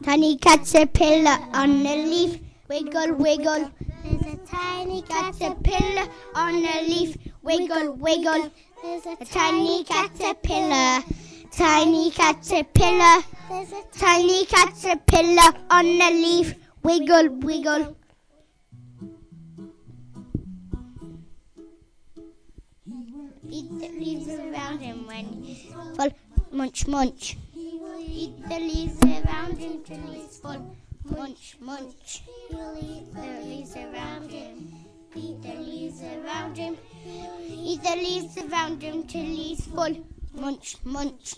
Tiny caterpillar on a leaf, wiggle, wiggle. There's a tiny caterpillar on a leaf, wiggle, wiggle. There's a tiny caterpillar, tiny caterpillar. There's a tiny caterpillar on a leaf, wiggle, wiggle. Eat the leaves around him when he's full, munch, munch. Eat the leaves around him till he's full, munch, munch. He'll eat the leaves around him, eat the leaves around him. Eat the leaves around him till he's full, munch, munch.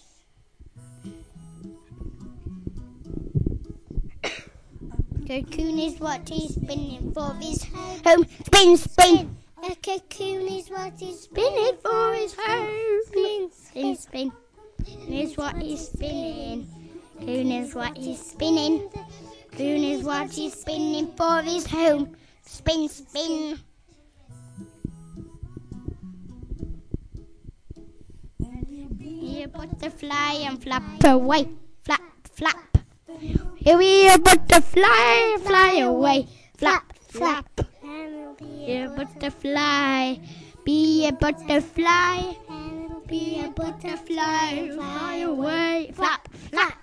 Cocoon is what he's spinning for his home. Spin, spin. A cocoon is what he's spinning for his home. Spin, spin, spin. Is what he's spinning. Cocoon is what he's spinning. Cocoon is what he's spinning for his home. Spin, spin. Be a butterfly and flap away. Flap, flap. Here we a butterfly, fly away. Flap, flap. Be a butterfly. Be a butterfly. Be a butterfly, fly away. Flap, flap.